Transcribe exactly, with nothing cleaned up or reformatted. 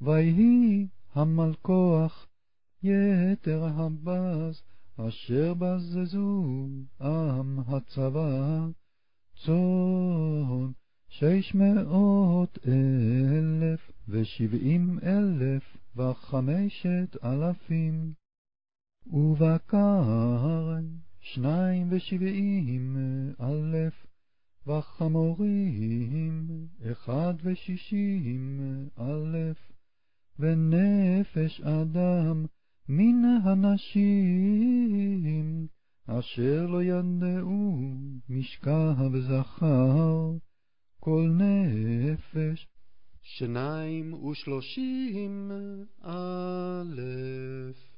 ויהי המלכוח יתר הבז, אשר בזזו עם הצבא, צאן שש מאות אלף ושבעים אלף וחמשת אלפים, ובקר שניים ושבעים אלף, וחמורים אחד ושישים אלף, ונפש אדם מן הנשים, אשר לא ידעו משכב זכר, כל נפש שניים ושלושים אלף.